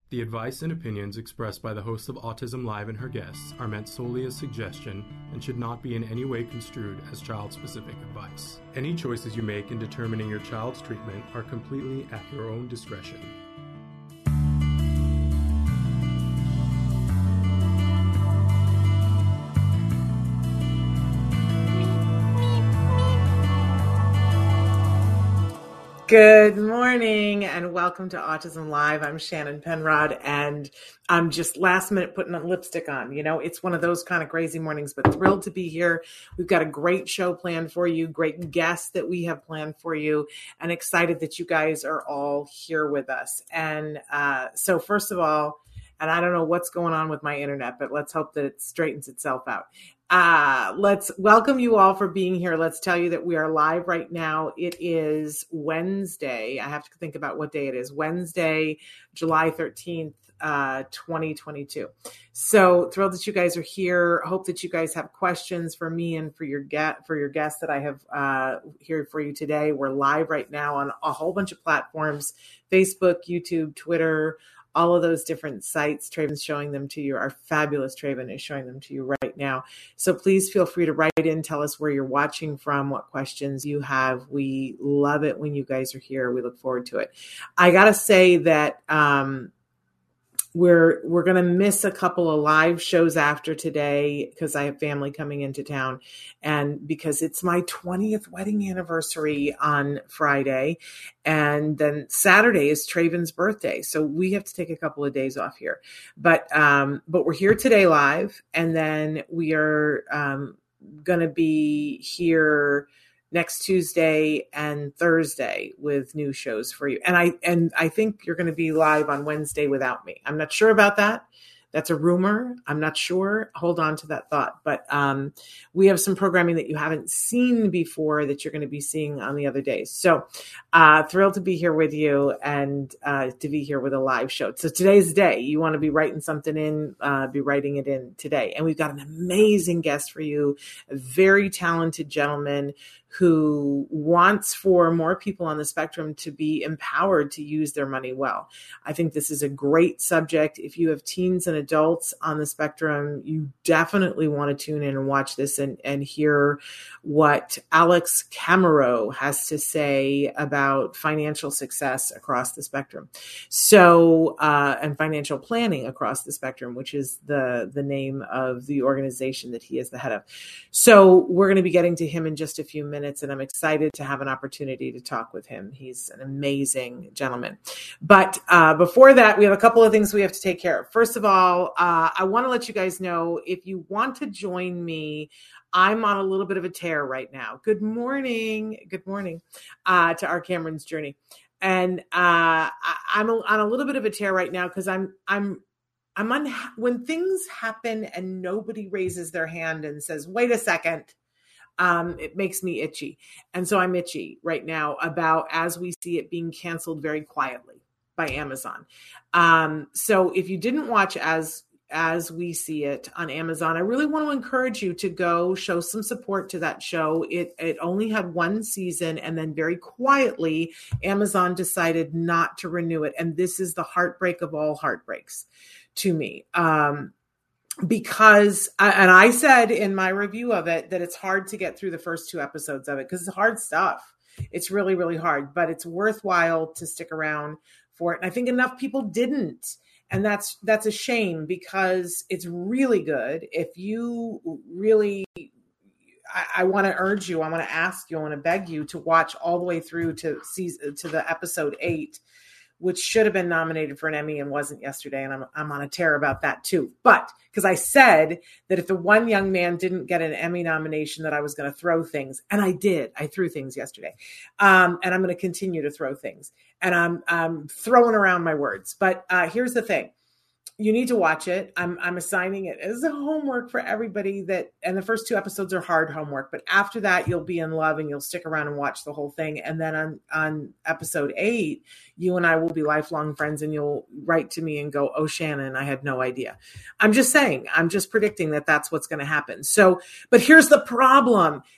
The advice and opinions expressed by the host of Autism Live and her guests are meant solely as suggestion and should not be in any way construed as child-specific advice. Any choices you make in determining your child's treatment are completely at your own discretion. Good morning and welcome to Autism Live. I'm Shannon Penrod and I'm just last minute putting a lipstick on. You know, it's one of those kind of crazy mornings, but thrilled to be here. We've got a great show planned for you, great guests that we have planned for you, and excited that you guys are all here with us. And so first of all, and I don't know what's going on with my internet, but let's hope that it straightens itself out. Let's welcome you all for being here. Let's tell you that we are live right now. It is Wednesday. I have to think about what day it is. Wednesday, July 13th, 2022. So thrilled that you guys are here. Hope that you guys have questions for me and for your guests that I have here for you today. We're live right now on a whole bunch of platforms: Facebook, YouTube, Twitter, all of those different sites. Traven's showing them to you. Our fabulous Traven is showing them to you right now. So please feel free to write in, tell us where you're watching from, what questions you have. We love it when you guys are here. We look forward to it. I got to say that we're going to miss a couple of live shows after today because I have family coming into town and because it's my 20th wedding anniversary on Friday. And then Saturday is Traven's birthday. So we have to take a couple of days off here, but we're here today live. And then we are going to be here next Tuesday and Thursday with new shows for you. And I think you're going to be live on Wednesday without me. I'm not sure about that. That's a rumor. I'm not sure. Hold on to that thought. But we have some programming that you haven't seen before that you're going to be seeing on the other days. So thrilled to be here with you and to be here with a live show. So today's the day. You want to be writing something in, be writing it in today. And we've got an amazing guest for you, a very talented gentleman who wants for more people on the spectrum to be empowered to use their money well. I think this is a great subject. If you have teens and adults on the spectrum, you definitely want to tune in and watch this and hear what Alex Camero has to say about financial success across the spectrum. So, and financial planning across the spectrum, which is the name of the organization that he is the head of. So we're going to be getting to him in just a few minutes. And I'm excited to have an opportunity to talk with him. He's an amazing gentleman. But before that, we have a couple of things we have to take care of. First of all, I want to let you guys know, if you want to join me, I'm on a little bit of a tear right now. Good morning to our Cameron's Journey. And I'm on a little bit of a tear right now because I'm on, when things happen and nobody raises their hand and says, wait a second, it makes me itchy. And so I'm itchy right now about As We See It being canceled very quietly by Amazon. So if you didn't watch As We See It on Amazon, I really want to encourage you to go show some support to that show. It only had one season, and then very quietly, Amazon decided not to renew it. And this is the heartbreak of all heartbreaks to me. Because, and I said in my review of it that it's hard to get through the first 2 episodes of it because it's hard stuff. It's really, really hard, but it's worthwhile to stick around for it. And I think enough people didn't. And that's a shame because it's really good. If you really, I want to urge you, I want to ask you, I want to beg you to watch all the way through to the episode 8, which should have been nominated for an Emmy and wasn't yesterday. And I'm on a tear about that too. But because I said that if the one young man didn't get an Emmy nomination, that I was going to throw things. And I did. I threw things yesterday. And I'm going to continue to throw things. And I'm throwing around my words. But here's the thing. You need to watch it. I'm assigning it as a homework for everybody and the first 2 episodes are hard homework, but after that you'll be in love and you'll stick around and watch the whole thing. And then on episode 8, you and I will be lifelong friends and you'll write to me and go, oh, Shannon, I had no idea. I'm just saying, I'm just predicting that that's what's going to happen. So, but here's the problem.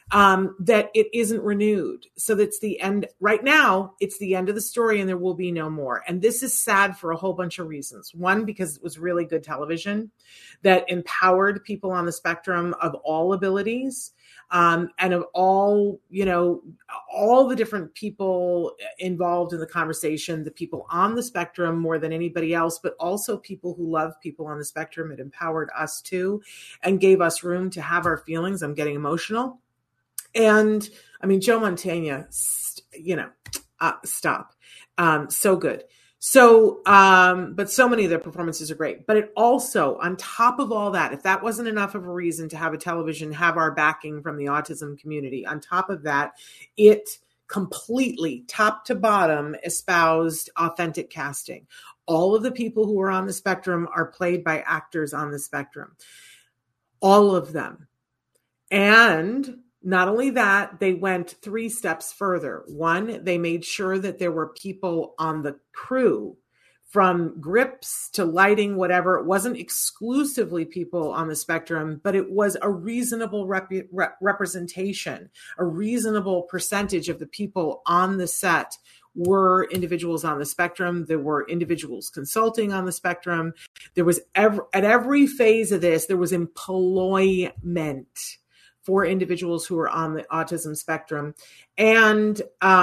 that it isn't renewed. So that's the end. Right now, it's the end of the story and there will be no more. And this is sad for a whole bunch of reasons. One, because it was really good television that empowered people on the spectrum of all abilities. And of all, all the different people involved in the conversation, the people on the spectrum more than anybody else, but also people who love people on the spectrum. It empowered us too and gave us room to have our feelings. I'm getting emotional. And I mean, Joe Mantegna, stop. So good. So, but so many of their performances are great, but it also, on top of all that, if that wasn't enough of a reason to have a television, have our backing from the autism community, on top of that, it completely top to bottom espoused authentic casting. All of the people who are on the spectrum are played by actors on the spectrum. All of them. And not only that, they went 3 steps further. One, they made sure that there were people on the crew, from grips to lighting, whatever. It wasn't exclusively people on the spectrum, but it was a reasonable representation, a reasonable percentage of the people on the set were individuals on the spectrum. There were individuals consulting on the spectrum. There was at every phase of this, there was employment for individuals who are on the autism spectrum. And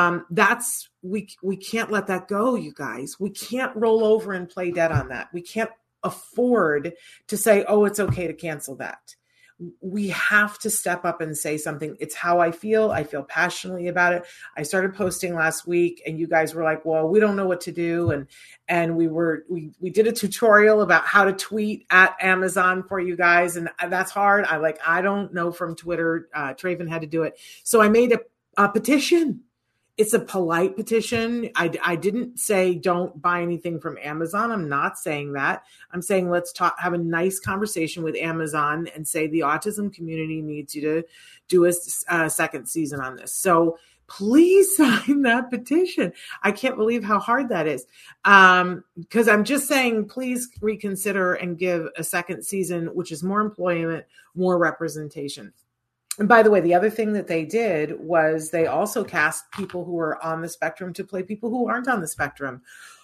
we can't let that go, you guys. We can't roll over and play dead on that. We can't afford to say, oh, it's okay to cancel that. We have to step up and say something. It's how I feel. I feel passionately about it. I started posting last week and you guys were like, well, we don't know what to do. And we did a tutorial about how to tweet at Amazon for you guys. And that's hard. I don't know from Twitter. Traven had to do it. So I made a petition. It's a polite petition. I didn't say don't buy anything from Amazon. I'm not saying that. I'm saying let's have a nice conversation with Amazon and say the autism community needs you to do a second season on this. So please sign that petition. I can't believe how hard that is. Because I'm just saying, please reconsider and give a second season, which is more employment, more representation. And by the way, the other thing that they did was they also cast people who are on the spectrum to play people who aren't on the spectrum.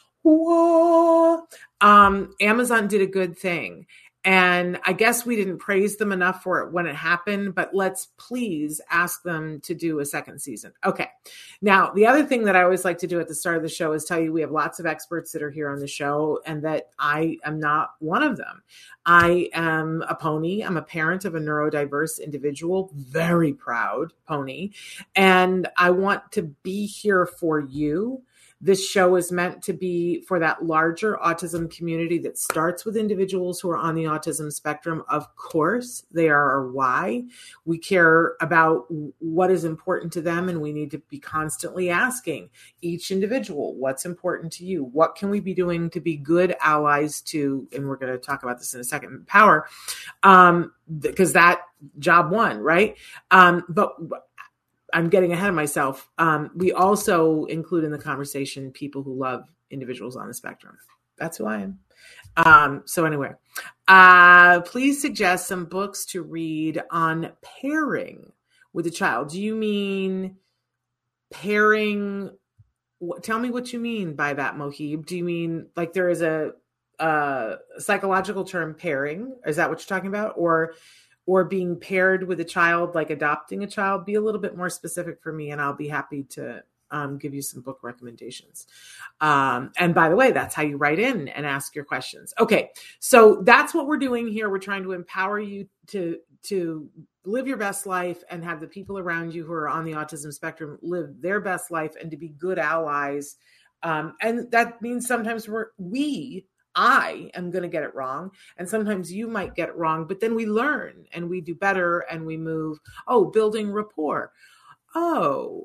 Whoa. Amazon did a good thing. And I guess we didn't praise them enough for it when it happened, but let's please ask them to do a second season. Okay. Now, the other thing that I always like to do at the start of the show is tell you we have lots of experts that are here on the show and that I am not one of them. I am a pony. I'm a parent of a neurodiverse individual, very proud pony. And I want to be here for you. This show is meant to be for that larger autism community that starts with individuals who are on the autism spectrum. Of course, they are our why. We care about what is important to them, and we need to be constantly asking each individual, what's important to you? What can we be doing to be good allies to, and we're going to talk about this in a second, power, because that job one, right? But I'm getting ahead of myself. We also include in the conversation people who love individuals on the spectrum. That's who I am. So anyway, please suggest some books to read on pairing with a child. Do you mean pairing? Tell me what you mean by that, Mohib. Do you mean like there is a psychological term, pairing? Is that what you're talking about? Or being paired with a child, like adopting a child? Be a little bit more specific for me and I'll be happy to give you some book recommendations. And by the way, that's how you write in and ask your questions. Okay, so that's what we're doing here. We're trying to empower you to live your best life and have the people around you who are on the autism spectrum live their best life and to be good allies. And that means sometimes I am going to get it wrong. And sometimes you might get it wrong, but then we learn and we do better and we move. Oh, building rapport. Oh,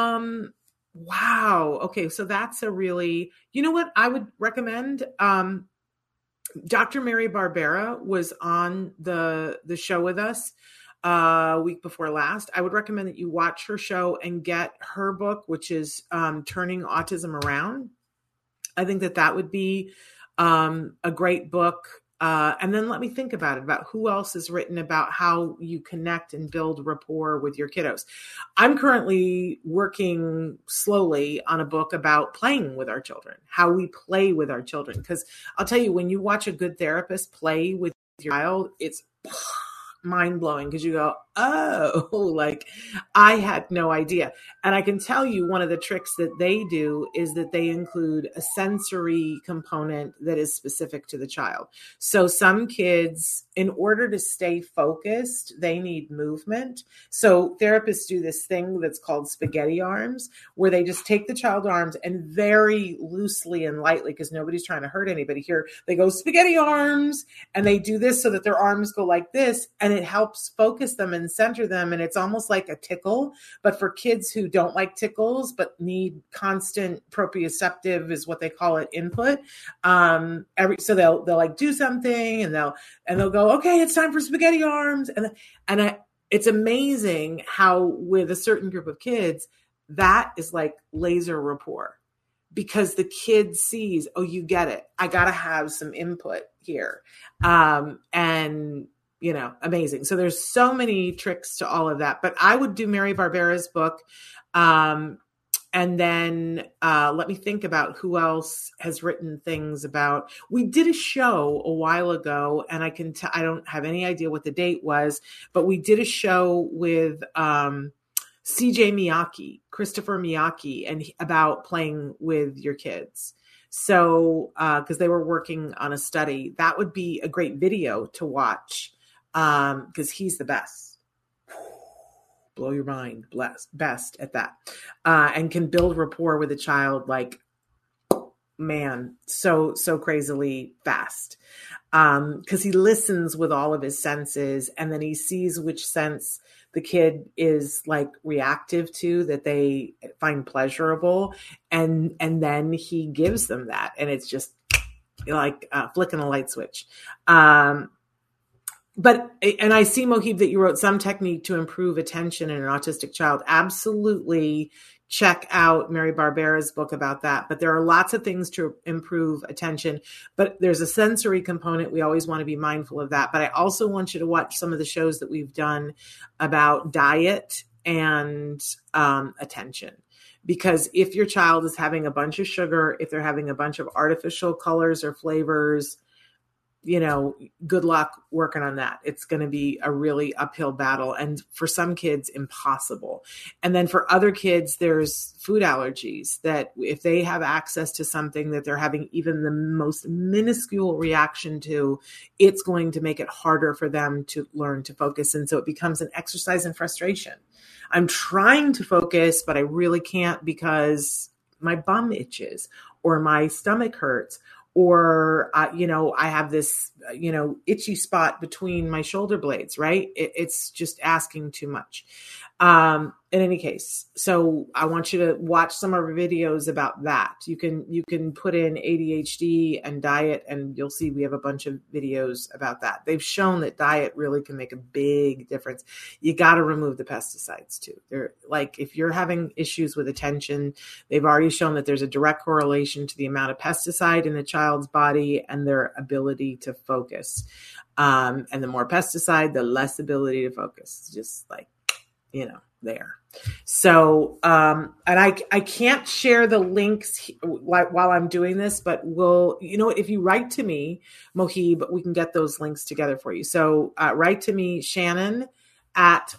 wow. Okay. So that's a really, you know what I would recommend? Dr. Mary Barbera was on the show with us week before last. I would recommend that you watch her show and get her book, which is Turning Autism Around. I think that would be a great book And then let me think about who else has written about how you connect and build rapport with your kiddos. I'm currently working slowly on a book about playing with our children, how we play with our children. Because I'll tell you, when you watch a good therapist play with your child, it's mind blowing, because you go, oh, like I had no idea. And I can tell you, one of the tricks that they do is that they include a sensory component that is specific to the child. So some kids, in order to stay focused, they need movement. So therapists do this thing that's called spaghetti arms, where they just take the child's arms and very loosely and lightly, because nobody's trying to hurt anybody here, they go spaghetti arms, and they do this so that their arms go like this, and it helps focus them and center them. And it's almost like a tickle, but for kids who don't like tickles but need constant proprioceptive, is what they call it, input. So they'll like do something, and they'll go, okay, it's time for spaghetti arms, it's amazing how with a certain group of kids that is like laser rapport, because the kid sees, oh, you get it, I gotta have some input here, and amazing. So there's so many tricks to all of that, but I would do Mary Barbera's book. And then let me think about who else has written things about. We did a show a while ago, and I don't have any idea what the date was, but we did a show with CJ Miyake, Christopher Miyake, and about playing with your kids. So, because they were working on a study, that would be a great video to watch, because he's the best. Blow your mind, best at that, and can build rapport with a child like, man, so crazily fast, because he listens with all of his senses, and then he sees which sense the kid is like reactive to, that they find pleasurable, and then he gives them that, and it's just like flicking a light switch. And I see, Mohib, that you wrote some technique to improve attention in an autistic child. Absolutely check out Mary Barbera's book about that. But there are lots of things to improve attention. But there's a sensory component. We always want to be mindful of that. But I also want you to watch some of the shows that we've done about diet and attention. Because if your child is having a bunch of sugar, if they're having a bunch of artificial colors or flavors, good luck working on that. It's going to be a really uphill battle. And for some kids, impossible. And then for other kids, there's food allergies that if they have access to something that they're having even the most minuscule reaction to, it's going to make it harder for them to learn to focus. And so it becomes an exercise in frustration. I'm trying to focus, but I really can't because my bum itches or my stomach hurts. Or, I have this, itchy spot between my shoulder blades, right? It's just asking too much. In any case, so I want you to watch some of our videos about that. You can put in ADHD and diet, and you'll see we have a bunch of videos about that. They've shown that diet really can make a big difference. You got to remove the pesticides too. They're like, if you're having issues with attention, they've already shown that there's a direct correlation to the amount of pesticide in the child's body and their ability to focus. And the more pesticide, the less ability to focus. Just like, there. So, and I can't share the links while I'm doing this, but if you write to me, Mohib, we can get those links together for you. So, write to me, Shannon at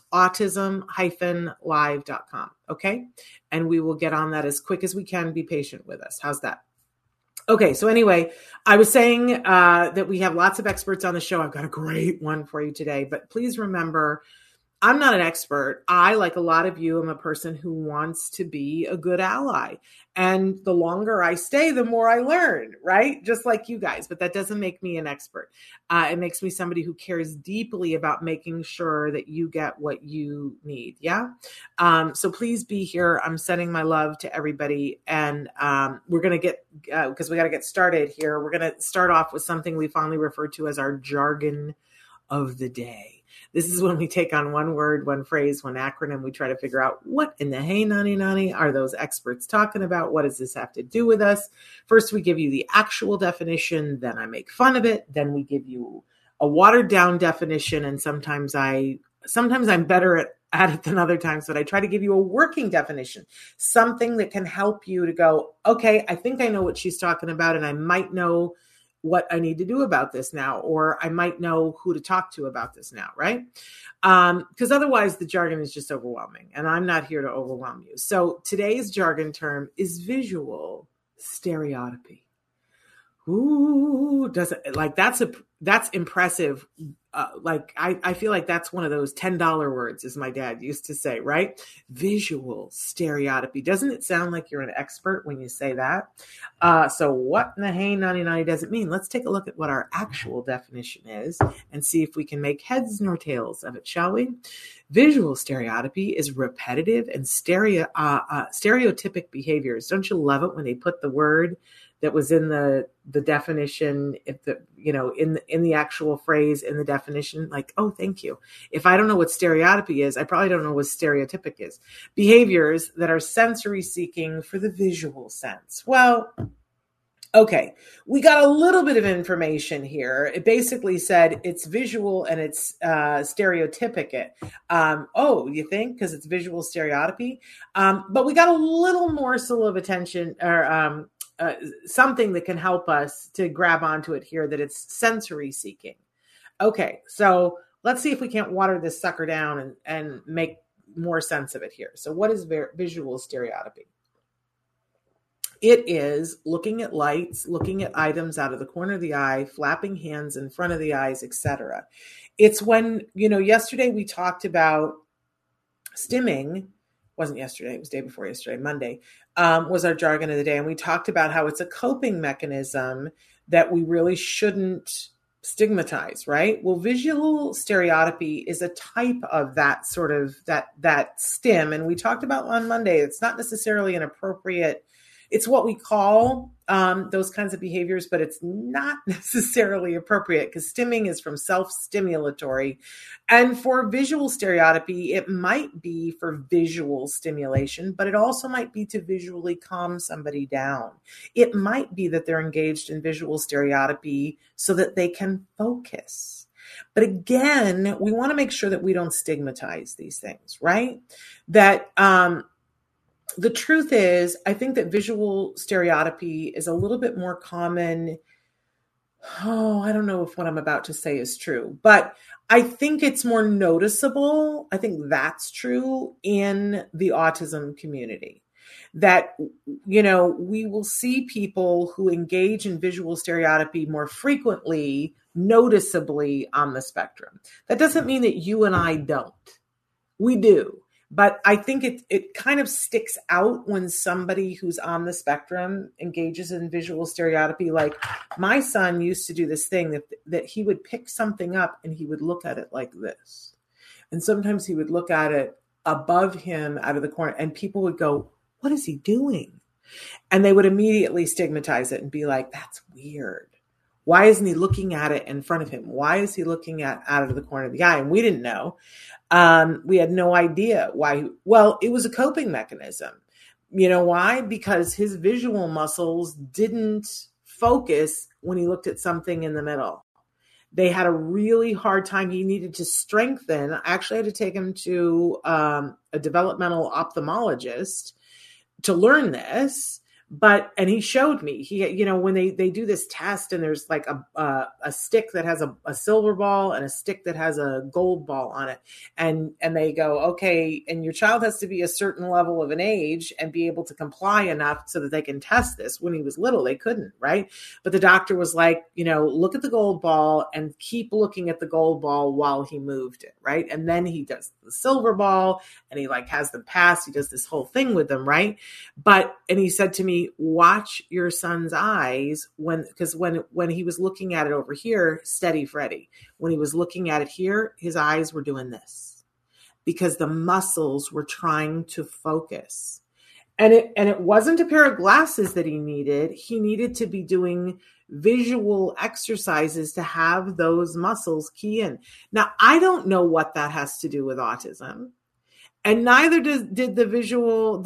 autism-live.com. Okay. And we will get on that as quick as we can. Be patient with us. How's that? Okay. So anyway, I was saying, that we have lots of experts on the show. I've got a great one for you today, but please remember, I'm not an expert. I, like a lot of you, am a person who wants to be a good ally. And the longer I stay, the more I learn, right? Just like you guys. But that doesn't make me an expert. It makes me somebody who cares deeply about making sure that you get what you need. Yeah. So please be here. I'm sending my love to everybody. And we're going to get, because we got to get started here. We're going to start off with something we fondly refer to as our jargon of the day. This is when we take on one word, one phrase, one acronym. We try to figure out what in the hey nani nani are those experts talking about? What does this have to do with us? First, we give you the actual definition. Then I make fun of it. Then we give you a watered down definition. And sometimes I'm better at it than other times, but I try to give you a working definition, something that can help you to go, okay, I think I know what she's talking about, and I might know what I need to do about this now, or I might know who to talk to about this now, right? Because otherwise the jargon is just overwhelming, and I'm not here to overwhelm you. So today's jargon term is visual stereotypy. Ooh, that's impressive. I feel like that's one of those $10 words, as my dad used to say, right? Visual stereotypy. Doesn't it sound like you're an expert when you say that? So what in the hey nani nani does it mean? Let's take a look at what our actual definition is and see if we can make heads nor tails of it, shall we? Visual stereotypy is repetitive and stereotypic behaviors. Don't you love it when they put the word that was in the definition, if the, in the actual phrase in the definition, like, oh, thank you. If I don't know what stereotypy is, I probably don't know what stereotypic is. Behaviors that are sensory seeking for the visual sense. Well, okay, we got a little bit of information here. It basically said it's visual and it's stereotypic. You think? Because it's visual stereotypy. But we got a little morsel of attention, or something that can help us to grab onto it here, that it's sensory seeking. Okay, so let's see if we can't water this sucker down and make more sense of it here. So what is visual stereotypy? It is looking at lights, looking at items out of the corner of the eye, flapping hands in front of the eyes, etc. It's when, yesterday we talked about stimming. Wasn't yesterday, it was day before yesterday, Monday, was our jargon of the day. And we talked about how it's a coping mechanism that we really shouldn't stigmatize, right? Well, visual stereotypy is a type of that sort of, that stim. And we talked about on Monday, it's not necessarily an appropriate, it's what we call those kinds of behaviors, but it's not necessarily appropriate because stimming is from self-stimulatory. And for visual stereotypy, it might be for visual stimulation, but it also might be to visually calm somebody down. It might be that they're engaged in visual stereotypy so that they can focus. But again, we want to make sure that we don't stigmatize these things, right? That, the truth is, I think that visual stereotypy is a little bit more common. Oh, I don't know if what I'm about to say is true, but I think it's more noticeable. I think that's true in the autism community. That, we will see people who engage in visual stereotypy more frequently, noticeably on the spectrum. That doesn't mean that you and I don't. We do. But I think it kind of sticks out when somebody who's on the spectrum engages in visual stereotypy. Like my son used to do this thing that he would pick something up and he would look at it like this. And sometimes he would look at it above him out of the corner and people would go, what is he doing? And they would immediately stigmatize it and be like, that's weird. Why isn't he looking at it in front of him? Why is he looking out of the corner of the eye? And we didn't know. We had no idea why. Well, it was a coping mechanism. You know why? Because his visual muscles didn't focus when he looked at something in the middle. They had a really hard time. He needed to strengthen. I actually had to take him to a developmental ophthalmologist to learn this. And he showed me, when they do this test and there's like a stick that has a silver ball and a stick that has a gold ball on it. And they go, okay, and your child has to be a certain level of an age and be able to comply enough so that they can test this. When he was little, they couldn't, right? But the doctor was like, look at the gold ball and keep looking at the gold ball while he moved it, right? And then he does the silver ball and he has them pass. He does this whole thing with them, right? And he said to me, watch your son's eyes when he was looking at it over here, steady Freddy. When he was looking at it here, his eyes were doing this because the muscles were trying to focus. And it wasn't a pair of glasses that he needed. He needed to be doing visual exercises to have those muscles key in. Now, I don't know what that has to do with autism, and neither did the visual,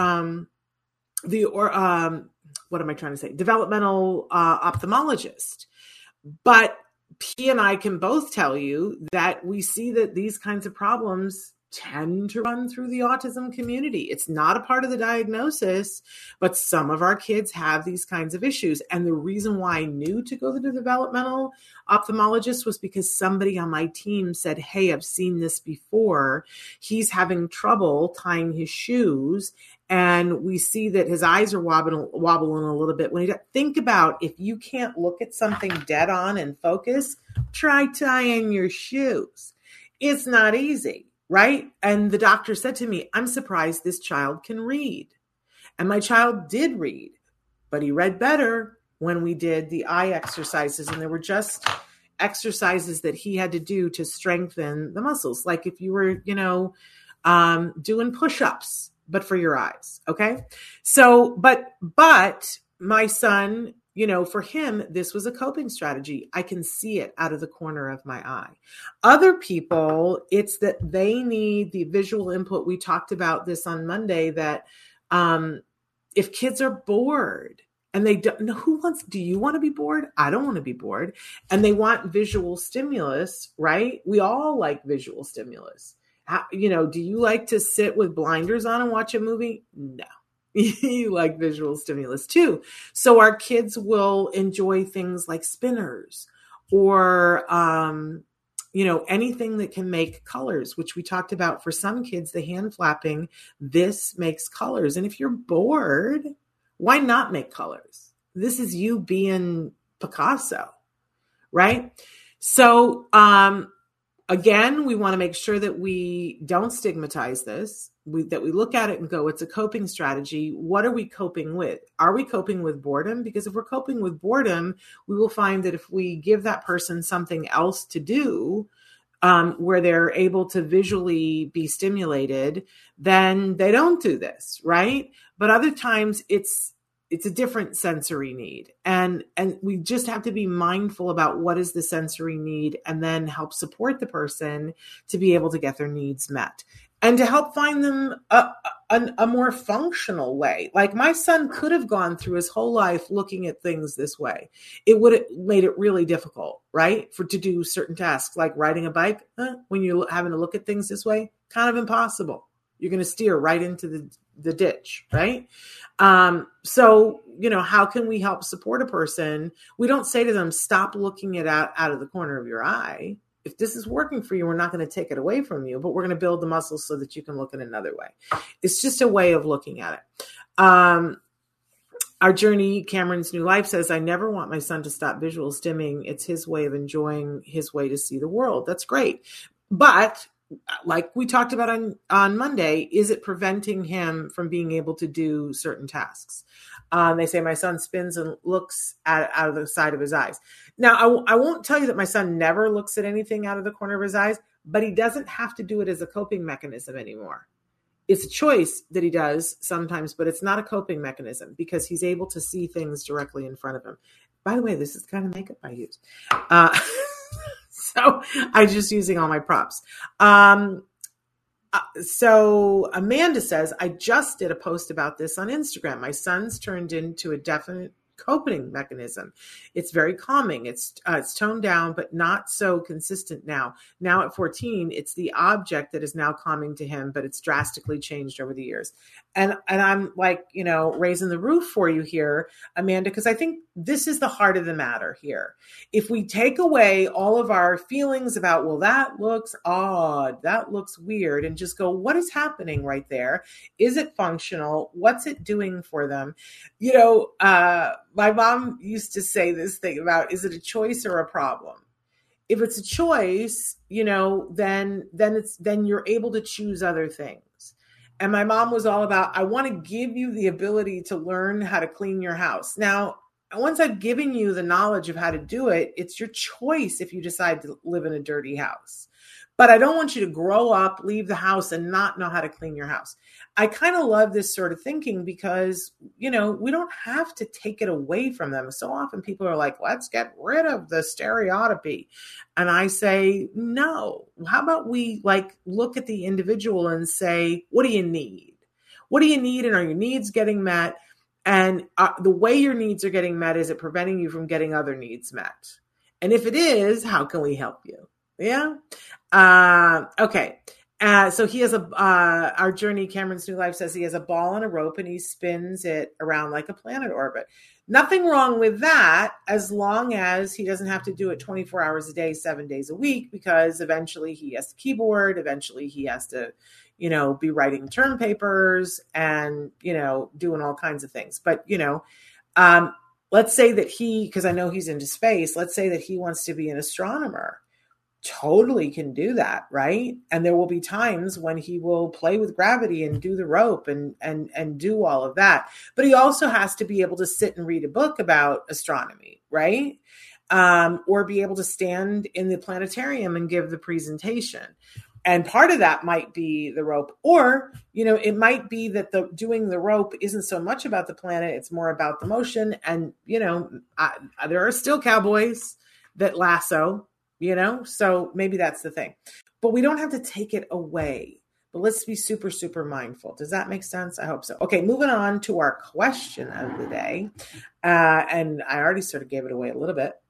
what am I trying to say? Developmental ophthalmologist. But he and I can both tell you that we see that these kinds of problems tend to run through the autism community. It's not a part of the diagnosis, but some of our kids have these kinds of issues. And the reason why I knew to go to the developmental ophthalmologist was because somebody on my team said, hey, I've seen this before. He's having trouble tying his shoes. And we see that his eyes are wobbling a little bit. When you think about, if you can't look at something dead on and focus, try tying your shoes. It's not easy. Right? And the doctor said to me, I'm surprised this child can read. And my child did read, but he read better when we did the eye exercises. And there were just exercises that he had to do to strengthen the muscles. Like if you were, doing push-ups, but for your eyes. Okay. So, but my son, for him, this was a coping strategy. I can see it out of the corner of my eye. Other people, it's that they need the visual input. We talked about this on Monday, that if kids are bored and they don't know, do you want to be bored? I don't want to be bored. And they want visual stimulus, right? We all like visual stimulus. Do you like to sit with blinders on and watch a movie? No. You like visual stimulus too. So our kids will enjoy things like spinners or, anything that can make colors, which we talked about. For some kids, the hand flapping, this makes colors. And if you're bored, why not make colors? This is you being Picasso, right? So, again, we want to make sure that we don't stigmatize this, that we look at it and go, it's a coping strategy. What are we coping with? Are we coping with boredom? Because if we're coping with boredom, we will find that if we give that person something else to do, where they're able to visually be stimulated, then they don't do this, right? But other times it's a different sensory need. And we just have to be mindful about what is the sensory need and then help support the person to be able to get their needs met and to help find them a more functional way. Like my son could have gone through his whole life looking at things this way. It would have made it really difficult, right? To do certain tasks like riding a bike. When you're having to look at things this way, kind of impossible. You're going to steer right into the ditch, right? So, how can we help support a person? We don't say to them, stop looking it out of the corner of your eye. If this is working for you, we're not going to take it away from you, but we're going to build the muscles so that you can look in another way. It's just a way of looking at it. Our Journey, Cameron's New Life says, I never want my son to stop visual stimming. It's his way of enjoying his way to see the world. That's great. But like we talked about on Monday, is it preventing him from being able to do certain tasks? They say my son spins and looks out of the side of his eyes. Now, I won't tell you that my son never looks at anything out of the corner of his eyes, but he doesn't have to do it as a coping mechanism anymore. It's a choice that he does sometimes, but it's not a coping mechanism because he's able to see things directly in front of him. By the way, this is the kind of makeup I use. So I'm just using all my props. So Amanda says, I just did a post about this on Instagram. My son's turned into a definite coping mechanism. It's very calming. It's toned down, but not so consistent now. Now at 14, it's the object that is now calming to him, but it's drastically changed over the years. And I'm like, raising the roof for you here, Amanda, because I think this is the heart of the matter here. If we take away all of our feelings about, well, that looks odd, that looks weird, and just go, what is happening right there? Is it functional? What's it doing for them? My mom used to say this thing about, is it a choice or a problem? If it's a choice, then you're able to choose other things. And my mom was all about, I want to give you the ability to learn how to clean your house. Now, once I've given you the knowledge of how to do it, it's your choice if you decide to live in a dirty house. But I don't want you to grow up, leave the house, and not know how to clean your house. I kind of love this sort of thinking because, we don't have to take it away from them. So often people are like, let's get rid of the stereotypy. And I say, no. How about we look at the individual and say, what do you need? What do you need? And are your needs getting met? And the way your needs are getting met, is it preventing you from getting other needs met? And if it is, how can we help you? Yeah. Okay. So he has our journey, Cameron's New Life says he has a ball and a rope and he spins it around like a planet orbit. Nothing wrong with that, as long as he doesn't have to do it 24 hours a day, 7 days a week, because eventually he has the keyboard. Eventually he has to, be writing term papers and, doing all kinds of things. But, let's say that because I know he's into space, let's say that he wants to be an astronomer. Totally can do that, right? And there will be times when he will play with gravity and do the rope and do all of that. But he also has to be able to sit and read a book about astronomy, right? Or be able to stand in the planetarium and give the presentation. And part of that might be the rope, or, it might be that doing the rope isn't so much about the planet. It's more about the motion. And, there are still cowboys that lasso, so maybe that's the thing, but we don't have to take it away, but let's be super, super mindful. Does that make sense? I hope so. Okay. Moving on to our question of the day. And I already sort of gave it away a little bit.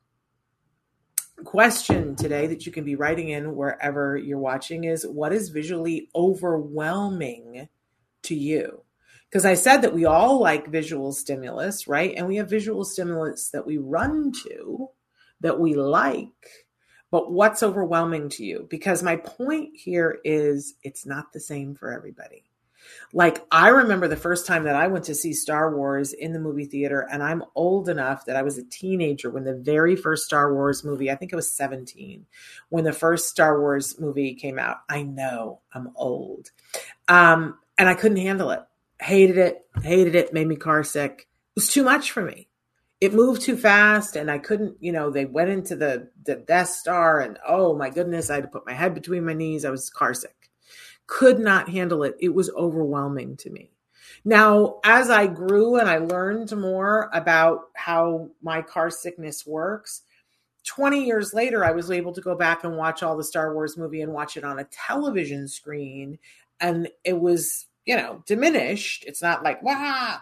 Question today that you can be writing in wherever you're watching is, what is visually overwhelming to you? Because I said that we all like visual stimulus, right? And we have visual stimulus that we run to, that we like. But what's overwhelming to you? Because my point here is it's not the same for everybody. I remember the first time that I went to see Star Wars in the movie theater, and I'm old enough that I was a teenager when the very first Star Wars movie, I think I was 17, when the first Star Wars movie came out. I know I'm old. And I couldn't handle it. Hated it, made me car sick. It was too much for me. It moved too fast and I couldn't, they went into the Death Star and oh my goodness, I had to put my head between my knees. I was car sick. Could not handle it. It was overwhelming to me. Now, as I grew and I learned more about how my car sickness works, 20 years later, I was able to go back and watch all the Star Wars movie and watch it on a television screen. And it was, diminished. It's not like, wow.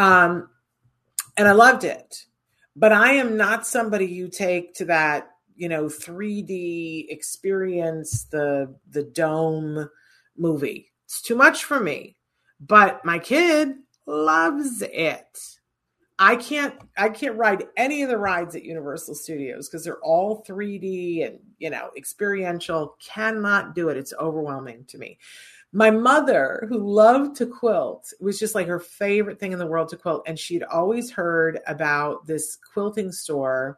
And I loved it, but I am not somebody you take to that, 3D experience, the dome movie. It's too much for me, but my kid loves it. I can't ride any of the rides at Universal Studios because they're all 3D and, experiential. Cannot do it. It's overwhelming to me. My mother, who loved to quilt, it was just like her favorite thing in the world to quilt. And she'd always heard about this quilting store.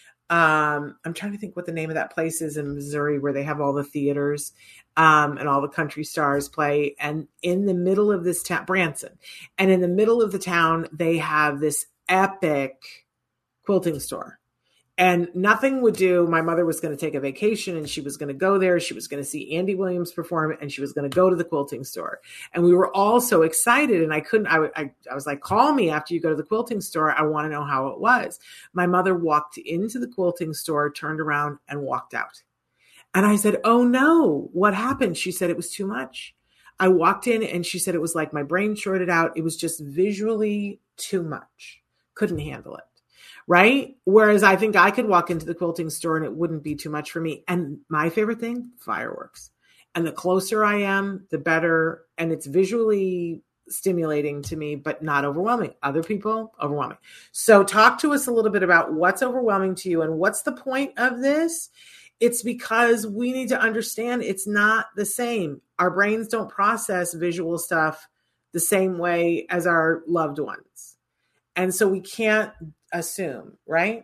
I'm trying to think what the name of that place is in Missouri where they have all the theaters and all the country stars play. And in the middle of this town, Branson, and in the middle of the town, they have this epic quilting store. And nothing would do. My mother was going to take a vacation and she was going to go there. She was going to see Andy Williams perform and she was going to go to the quilting store. And we were all so excited. And I was like, call me after you go to the quilting store. I want to know how it was. My mother walked into the quilting store, turned around and walked out. And I said, oh no, what happened? She said it was too much. I walked in and she said it was like my brain shorted out. It was just visually too much. Couldn't handle it. Right? Whereas I think I could walk into the quilting store and it wouldn't be too much for me. And my favorite thing, fireworks. And the closer I am, the better. And it's visually stimulating to me, but not overwhelming. Other people, overwhelming. So talk to us a little bit about what's overwhelming to you and what's the point of this? It's because we need to understand it's not the same. Our brains don't process visual stuff the same way as our loved ones. And so we can't assume, right?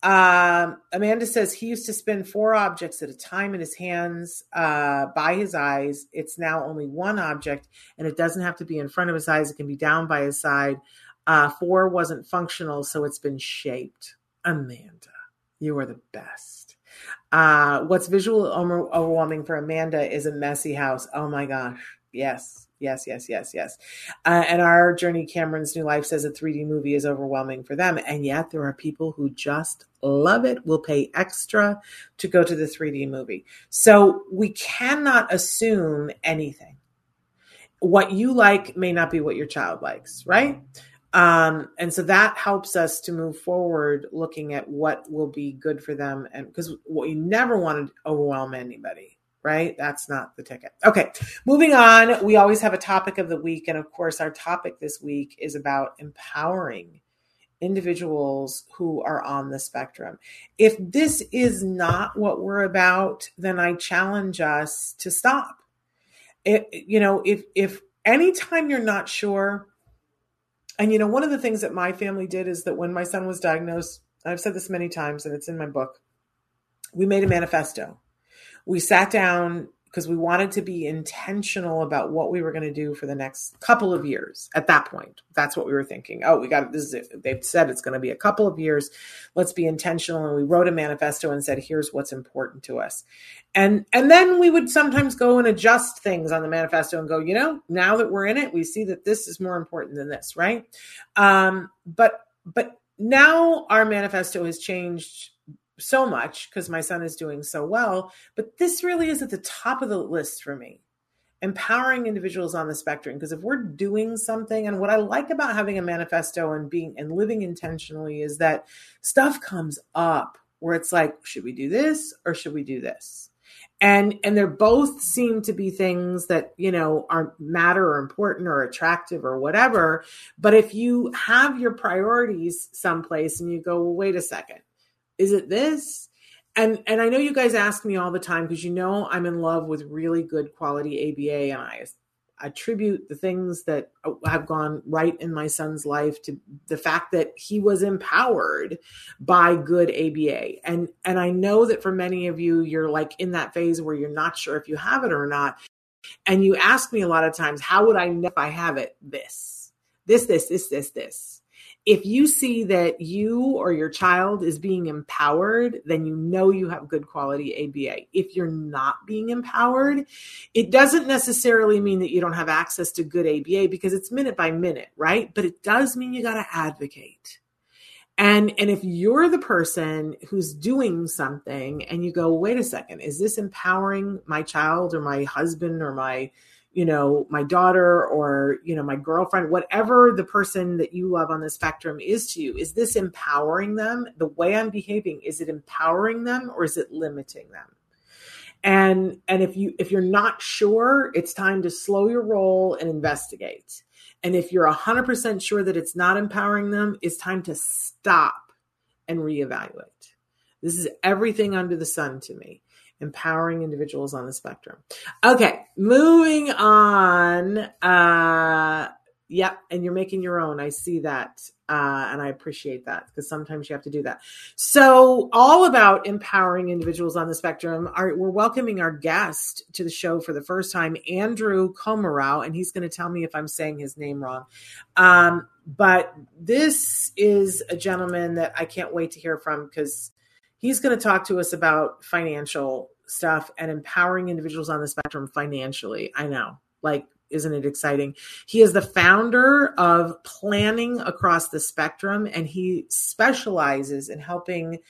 Amanda says he used to spin 4 objects at a time in his hands by his eyes. It's now only 1 object, and it doesn't have to be in front of his eyes. It can be down by his side. 4 wasn't functional, so it's been shaped. Amanda, you are the best. What's visual overwhelming for Amanda is a messy house. Oh my gosh. Yes. Yes, yes, yes, yes. And our Journey Cameron's New Life says a 3D movie is overwhelming for them. And yet there are people who just love it, will pay extra to go to the 3D movie. So we cannot assume anything. What you like may not be what your child likes, right? And so that helps us to move forward looking at what will be good for them. And because what you never want to overwhelm anybody, right? That's not the ticket. Okay, moving on. We always have a topic of the week. And of course, our topic this week is about empowering individuals who are on the spectrum. If this is not what we're about, then I challenge us to stop. If anytime you're not sure, and one of the things that my family did is that when my son was diagnosed, I've said this many times and it's in my book, we made a manifesto. We sat down because we wanted to be intentional about what we were going to do for the next couple of years. At that point, that's what we were thinking. Oh, this is it. They've said it's going to be a couple of years. Let's be intentional. And we wrote a manifesto and said, here's what's important to us. And then we would sometimes go and adjust things on the manifesto and go, now that we're in it, we see that this is more important than this, right? But now our manifesto has changed so much because my son is doing so well, but this really is at the top of the list for me. Empowering individuals on the spectrum. Because if we're doing something, and what I like about having a manifesto and living intentionally is that stuff comes up where it's like, should we do this or should we do this? And they're both seem to be things that, are matter or important or attractive or whatever. But if you have your priorities someplace and you go, well, wait a second, is it this? And I know you guys ask me all the time because I'm in love with really good quality ABA, and I attribute the things that have gone right in my son's life to the fact that he was empowered by good ABA. And I know that for many of you, you're like in that phase where you're not sure if you have it or not. And you ask me a lot of times, how would I know if I have it? This. If you see that you or your child is being empowered, then you have good quality ABA. If you're not being empowered, it doesn't necessarily mean that you don't have access to good ABA because it's minute by minute, right? But it does mean you got to advocate. And if you're the person who's doing something and you go, wait a second, is this empowering my child or my husband or my daughter or, my girlfriend, whatever the person that you love on the spectrum is to you, is this empowering them? The way I'm behaving, is it empowering them or is it limiting them? And if you're not sure, it's time to slow your roll and investigate. And if you're 100% sure that it's not empowering them, it's time to stop and reevaluate. This is everything under the sun to me. Empowering individuals on the spectrum. Okay, moving on. Yep, and you're making your own. I see that, and I appreciate that because sometimes you have to do that. So all about empowering individuals on the spectrum. We're welcoming our guest to the show for the first time, Andrew Komarov, and he's going to tell me if I'm saying his name wrong. But this is a gentleman that I can't wait to hear from because he's going to talk to us about financial stuff and empowering individuals on the spectrum financially. I know, isn't it exciting? He is the founder of Planning Across the Spectrum, and he specializes in helping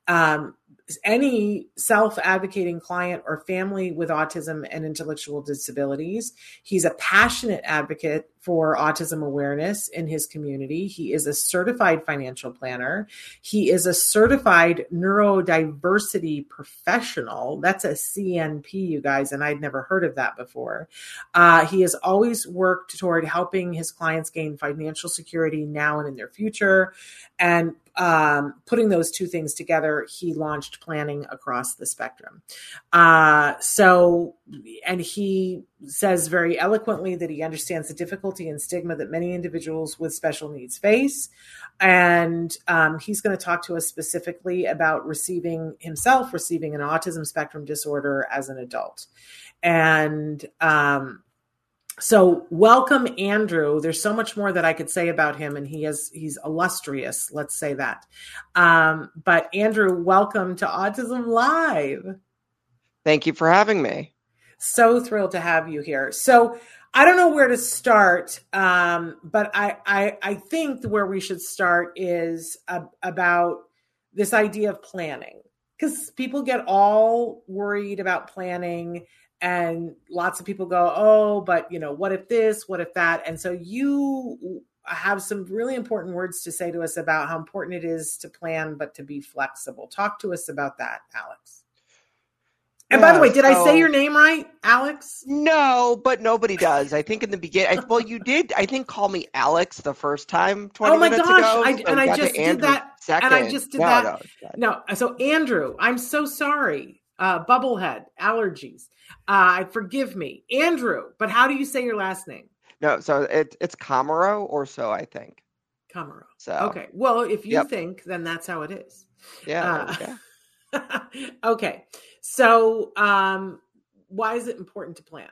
any self-advocating client or family with autism and intellectual disabilities. He's a passionate advocate for autism awareness in his community. He is a certified financial planner. He is a certified neurodiversity professional. That's a CNP, you guys, and I'd never heard of that before. He has always worked toward helping his clients gain financial security now and in their future. And putting those two things together, he launched Planning Across the Spectrum. And he says very eloquently that he understands the difficulty and stigma that many individuals with special needs face. And he's going to talk to us specifically about receiving an autism spectrum disorder as an adult. And So welcome, Andrew. There's so much more that I could say about him, and he's illustrious. Let's say that. But Andrew, welcome to Autism Live. Thank you for having me. So thrilled to have you here. So I don't know where to start, but I think where we should start is about this idea of planning, because people get all worried about planning. And lots of people go, oh, but what if this, what if that? And so you have some really important words to say to us about how important it is to plan, but to be flexible. Talk to us about that, Alex. And by the way, did I say your name right, Alex? No, but nobody does. I think in the beginning, well, you did, I think, call me Alex the first time 20 minutes ago. Oh my gosh, I just did that. Second. And I just did that. No, so Andrew, I'm so sorry. Bubblehead, allergies. Forgive me, Andrew. But how do you say your last name? No, so it's Camaro or so, I think. Camaro. So okay. Well, if you think, then that's how it is. Yeah. Okay. So, why is it important to plan?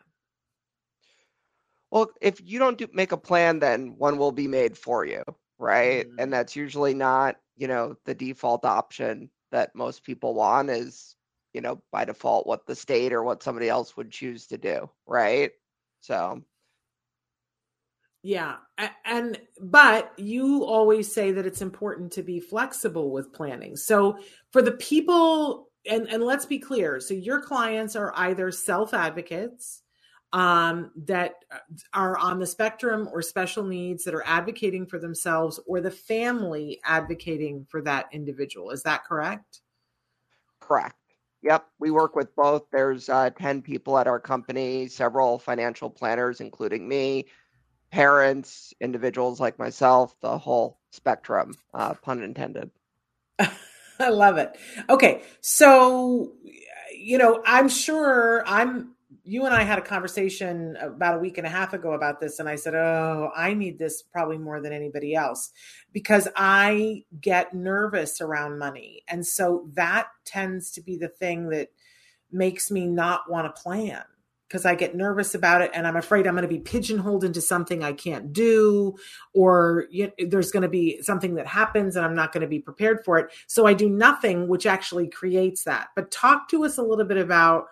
Well, if you don't make a plan, then one will be made for you, right? Mm-hmm. And that's usually not, the default option that most people want is, by default what the state or what somebody else would choose to do, right? So. Yeah. But you always say that it's important to be flexible with planning. So for the people, and let's be clear, so your clients are either self-advocates that are on the spectrum or special needs that are advocating for themselves, or the family advocating for that individual. Is that correct? Correct. Yep. We work with both. There's 10 people at our company, several financial planners, including me, parents, individuals like myself, the whole spectrum, pun intended. I love it. Okay. So, I'm sure you and I had a conversation about a week and a half ago about this. And I said, oh, I need this probably more than anybody else because I get nervous around money. And so that tends to be the thing that makes me not want to plan, because I get nervous about it and I'm afraid I'm going to be pigeonholed into something I can't do, or there's going to be something that happens and I'm not going to be prepared for it. So I do nothing, which actually creates that. But talk to us a little bit about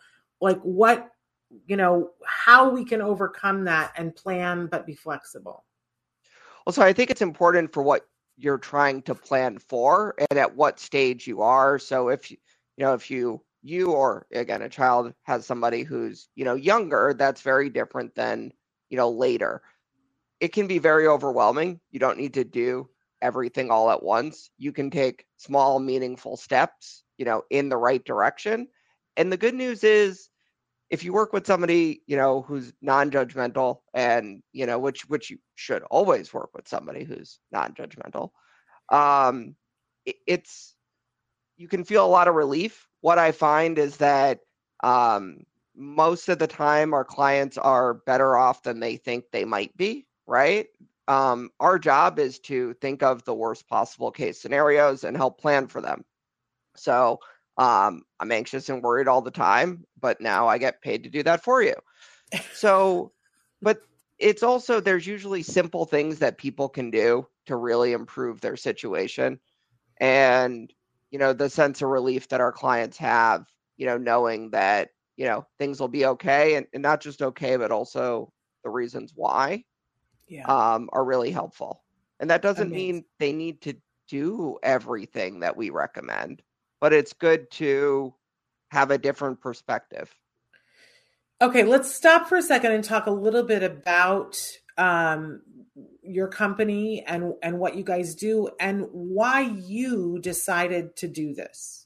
how we can overcome that and plan, but be flexible. Well, so I think it's important for what you're trying to plan for and at what stage you are. So if you or again, a child has somebody who's, younger, that's very different than, later. It can be very overwhelming. You don't need to do everything all at once. You can take small, meaningful steps, in the right direction. And the good news is, if you work with somebody, who's non-judgmental and, which you should always work with somebody who's non-judgmental, you can feel a lot of relief. What I find is that most of the time our clients are better off than they think they might be, right? Our job is to think of the worst possible case scenarios and help plan for them. So I'm anxious and worried all the time, but now I get paid to do that for you. So, but it's also, there's usually simple things that people can do to really improve their situation. And, the sense of relief that our clients have, knowing that, things will be okay, and not just okay, but also the reasons why are really helpful. And that doesn't mean they need to do everything that we recommend, but it's good to have a different perspective. Okay, let's stop for a second and talk a little bit about your company and what you guys do and why you decided to do this.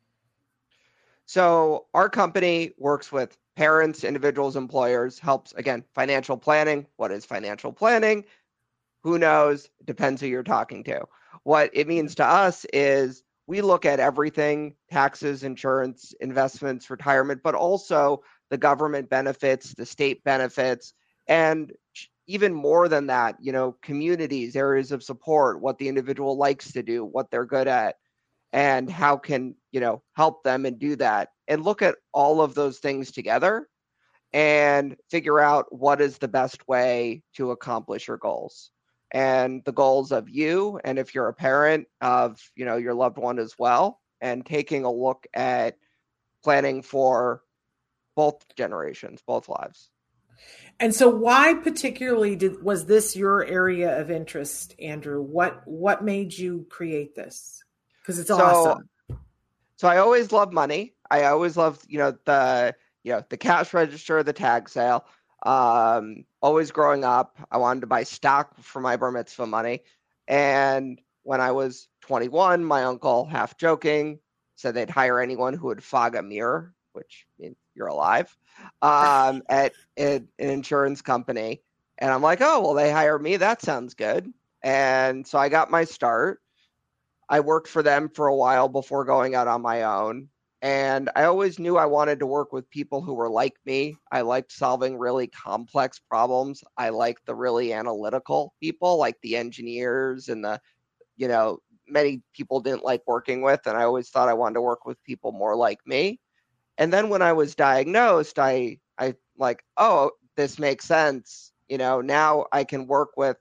So our company works with parents, individuals, employers, helps, again, financial planning. What is financial planning? Who knows? It depends who you're talking to. What it means to us is we look at everything: taxes, insurance, investments, retirement, but also the government benefits, the state benefits, and even more than that, communities, areas of support, what the individual likes to do, what they're good at, and how can, help them and do that, and look at all of those things together and figure out what is the best way to accomplish your goals and the goals of you. And if you're a parent of, your loved one as well, and taking a look at planning for both generations, both lives. And so why particularly was this your area of interest, Andrew? What made you create this? Because it's awesome. So I always loved money. I always loved, the cash register, the tag sale. Always growing up, I wanted to buy stock for my bar mitzvah money. And when I was 21, my uncle, half joking, said they'd hire anyone who would fog a mirror, which means you're alive, at an insurance company. And I'm like, oh, well, they hire me. That sounds good. And so I got my start. I worked for them for a while before going out on my own. And I always knew I wanted to work with people who were like me. I liked solving really complex problems. I liked the really analytical people, like the engineers and the, many people didn't like working with. And I always thought I wanted to work with people more like me. And then when I was diagnosed, I like, oh, this makes sense. Now I can work with,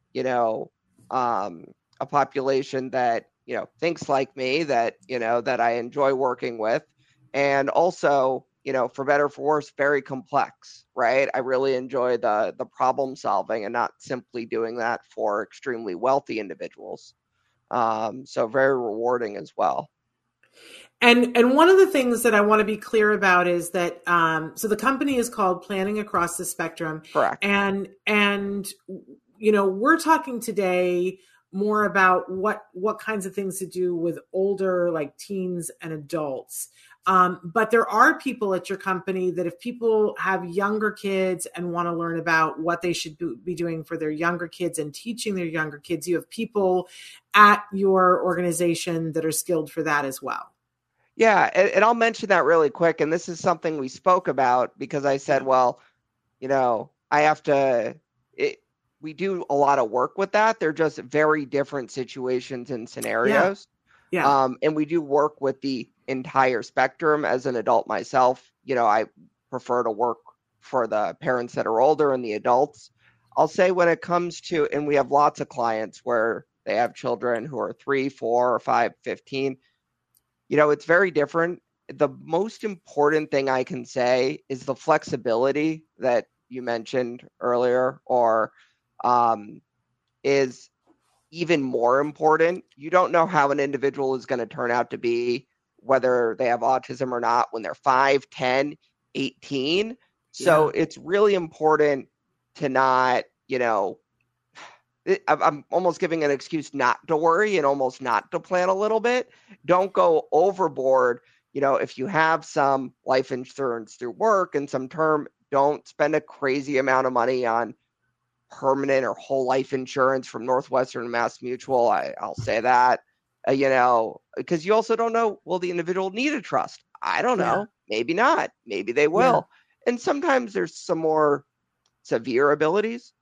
a population that, thinks like me, that, that I enjoy working with. And also, for better or for worse, very complex, right? I really enjoy the problem solving and not simply doing that for extremely wealthy individuals. So very rewarding as well. And one of the things that I want to be clear about is that so the company is called Planning Across the Spectrum. Correct. And we're talking today more about what kinds of things to do with older, like teens and adults. But there are people at your company that if people have younger kids and want to learn about what they should be doing for their younger kids and teaching their younger kids, you have people at your organization that are skilled for that as well. Yeah, and I'll mention that really quick. And this is something we spoke about because I said, well, I have to, we do a lot of work with that. They're just very different situations and scenarios. Yeah. And we do work with the entire spectrum. As an adult myself, I prefer to work for the parents that are older and the adults. I'll say when it comes to, and we have lots of clients where they have children who are 3, 4, or 5, 15. It's very different. The most important thing I can say is the flexibility that you mentioned earlier, or is even more important. You don't know how an individual is going to turn out to be, whether they have autism or not, when they're 5, 10, 18. So it's really important to not, I'm almost giving an excuse not to worry and almost not to plan a little bit. Don't go overboard. If you have some life insurance through work and some term, don't spend a crazy amount of money on permanent or whole life insurance from Northwestern and Mass Mutual. I'll say that, because you also don't know, will the individual need a trust? I don't know. Maybe not. Maybe they will. Yeah. And sometimes there's some more severe abilities,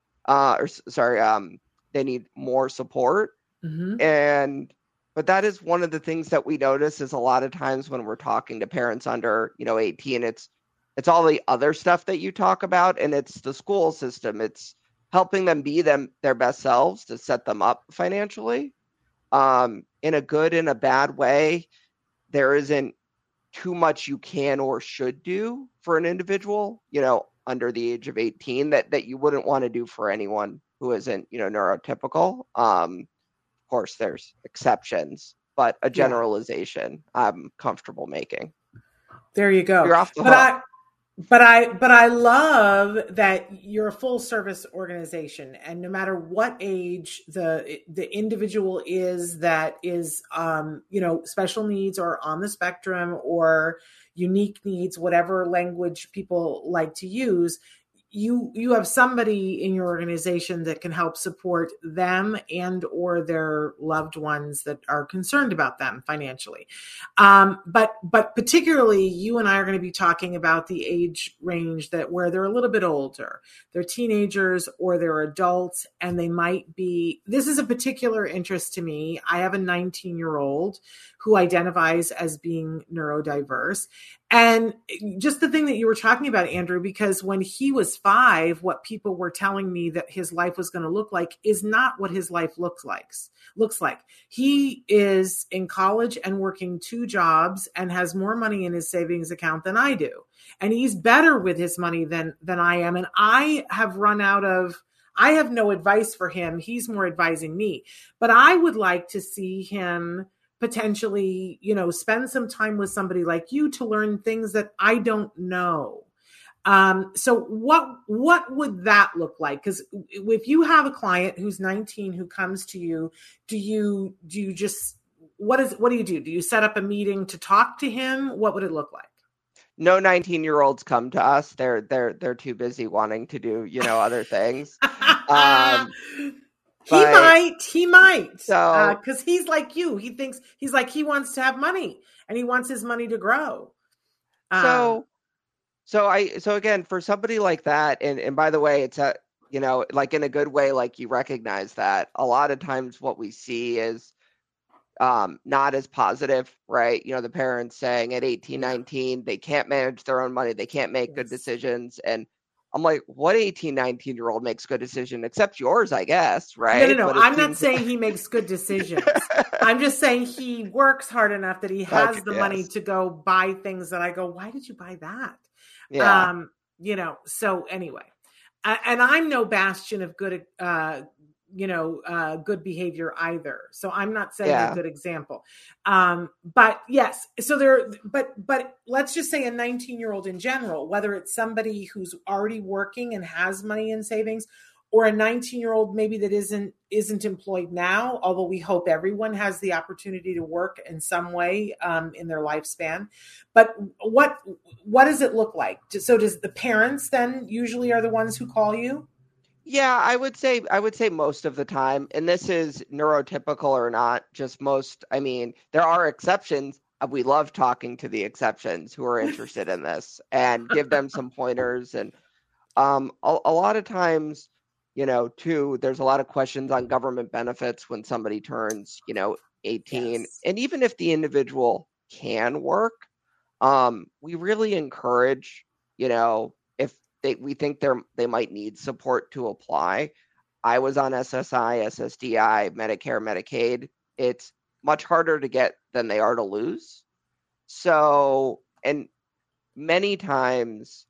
they need more support. Mm-hmm. But that is one of the things that we notice is a lot of times when we're talking to parents under, 18, it's all the other stuff that you talk about, and it's the school system. It's helping them be their best selves to set them up financially, in a good and a bad way. There isn't too much you can or should do for an individual, under the age of 18 that you wouldn't want to do for anyone who isn't, neurotypical. Of course, there's exceptions, but a generalization I'm comfortable making. There you go. You're off the hook. But I love that you're a full service organization, and no matter what age the individual is that is, special needs or on the spectrum or unique needs, whatever language people like to use, you have somebody in your organization that can help support them and or their loved ones that are concerned about them financially. But particularly you and I are going to be talking about the age range where they're a little bit older. They're teenagers or they're adults, and they might be, this is a particular interest to me. I have a 19-year-old who identifies as being neurodiverse. And just the thing that you were talking about, Andrew, because when he was 5, what people were telling me that his life was going to look like is not what his life looks like. He is in college and working 2 jobs and has more money in his savings account than I do. And he's better with his money than I am. And I have no advice for him. He's more advising me, but I would like to see him potentially, spend some time with somebody like you to learn things that I don't know. So what would that look like? Because if you have a client who's 19 who comes to you, do you just, what do you do? Do you set up a meeting to talk to him? What would it look like? No 19-year-olds come to us. They're too busy wanting to do, other things. He might. So, because he's like you. He thinks he wants to have money and he wants his money to grow. So again, for somebody like that, and by the way, it's like in a good way, like you recognize that a lot of times what we see is not as positive, right? The parents saying at 18, 19, they can't manage their own money. They can't make good decisions. And I'm like, what 18, 19-year-old makes good decision except yours, I guess, right? No. I'm not saying he makes good decisions. I'm just saying he works hard enough that he has the money to go buy things that I go, why did you buy that? Yeah. So anyway, and I'm no bastion of good, good behavior either. So I'm not saying a good example. But yes, but let's just say a 19-year-old in general, whether it's somebody who's already working and has money in savings, or a 19-year-old maybe that isn't employed now, although we hope everyone has the opportunity to work in some way in their lifespan. But what does it look like? So does the parents then usually are the ones who call you? Yeah, I would say most of the time, and this is neurotypical or not, just most. I mean, there are exceptions. We love talking to the exceptions who are interested in this and give them some pointers. And a lot of times, too, there's a lot of questions on government benefits when somebody turns, 18. Yes. And even if the individual can work, we really encourage, if we think they might need support to apply. I was on SSI, SSDI, Medicare, Medicaid. It's much harder to get than they are to lose. So, and many times,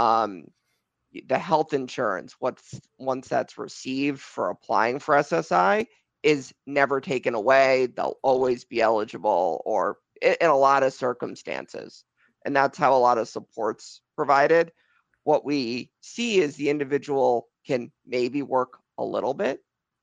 the health insurance, once that's received for applying for SSI, is never taken away. They'll always be eligible, or in a lot of circumstances. And that's how a lot of support's provided. What we see is the individual can maybe work a little bit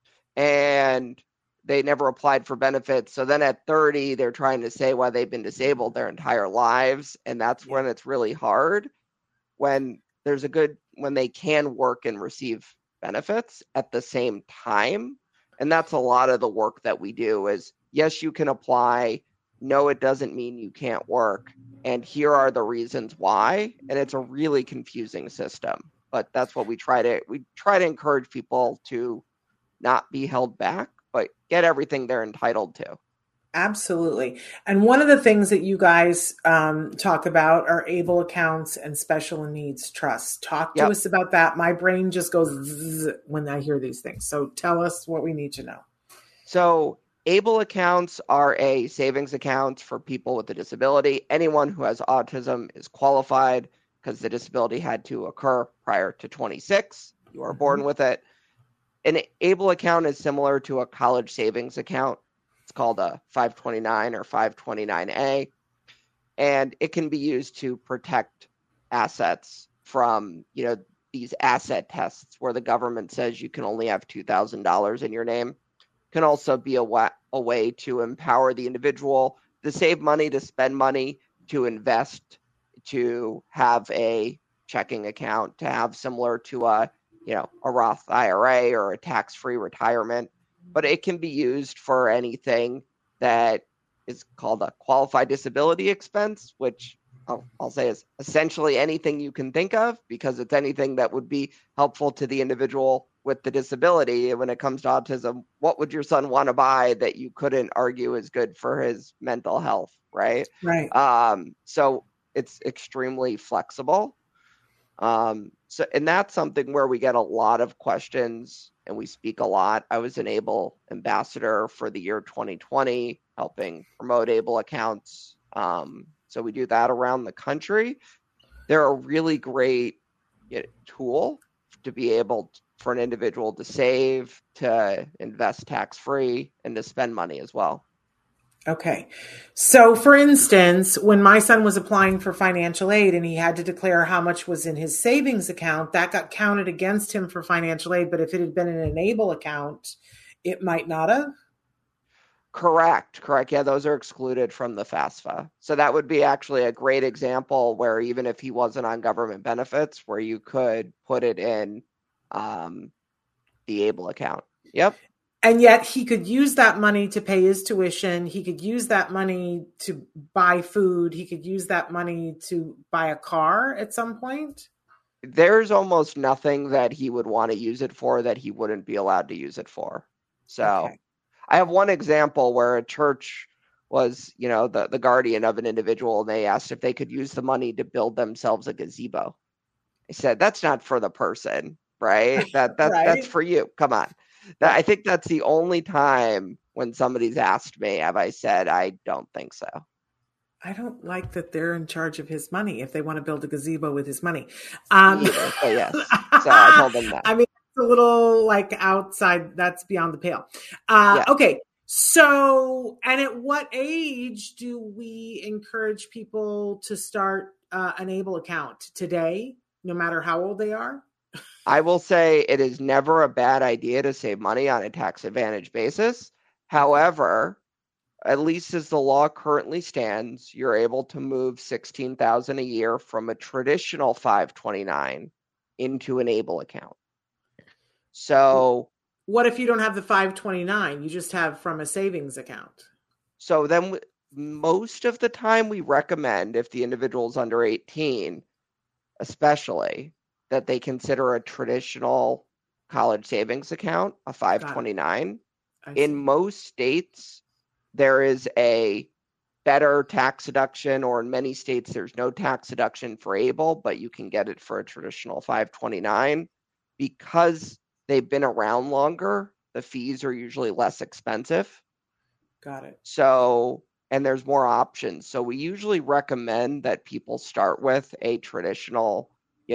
and they never applied for benefits. So then at 30, they're trying to say why they've been disabled their entire lives. And that's when it's really hard, when they can work and receive benefits at the same time. And that's a lot of the work that we do is, yes, you can apply. No, it doesn't mean you can't work. And here are the reasons why. And it's a really confusing system, but that's what we try to encourage people to not be held back, but get everything they're entitled to. Absolutely. And one of the things that you guys talk about are ABLE accounts and special needs trusts. Talk to us about that. My brain just goes zzz when I hear these things. So tell us what we need to know. So ABLE accounts are a savings account for people with a disability. Anyone who has autism is qualified because the disability had to occur prior to 26. You are born with it. An ABLE account is similar to a college savings account. It's called a 529 or 529A, and it can be used to protect assets from, these asset tests where the government says you can only have $2,000 in your name. Can also be a way to empower the individual to save money, to spend money, to invest, to have a checking account, to have similar to a Roth IRA or a tax-free retirement. But it can be used for anything that is called a qualified disability expense, which I'll say is essentially anything you can think of, because it's anything that would be helpful to the individual with the disability. When it comes to autism, what would your son want to buy that you couldn't argue is good for his mental health, right? Right. So it's extremely flexible. And that's something where we get a lot of questions and we speak a lot. I was an ABLE ambassador for the year 2020, helping promote ABLE accounts. So we do that around the country. They're a really great tool to be able for an individual to save, to invest tax-free, and to spend money as well. Okay. So for instance, when my son was applying for financial aid and he had to declare how much was in his savings account, that got counted against him for financial aid. But if it had been an ABLE account, it might not have. Correct. Yeah, those are excluded from the FAFSA. So that would be actually a great example where even if he wasn't on government benefits, where you could put it in the ABLE account. Yep. And yet he could use that money to pay his tuition. He could use that money to buy food. He could use that money to buy a car at some point. There's almost nothing that he would want to use it for that he wouldn't be allowed to use it for. So okay. I have one example where a church was, the guardian of an individual, and they asked if they could use the money to build themselves a gazebo. I said, that's not for the person, right? Right. That's for you. Come on. I think that's the only time when somebody's asked me, have I said, I don't think so. I don't like that they're in charge of his money if they want to build a gazebo with his money. Yes. So I told them that. I mean, it's a little like outside, that's beyond the pale. Yeah. Okay. So, and at what age do we encourage people to start an ABLE account? Today, no matter how old they are? I will say it is never a bad idea to save money on a tax advantage basis. However, at least as the law currently stands, you're able to move $16,000 a year from a traditional 529 into an ABLE account. So what if you don't have the 529? You just have from a savings account. So then most of the time we recommend, if the individual is under 18, especially, that they consider a traditional college savings account, a 529. In most states, there is a better tax deduction, or in many states, there's no tax deduction for ABLE, but you can get it for a traditional 529. Because they've been around longer, the fees are usually less expensive. Got it. So, and there's more options. So we usually recommend that people start with a traditional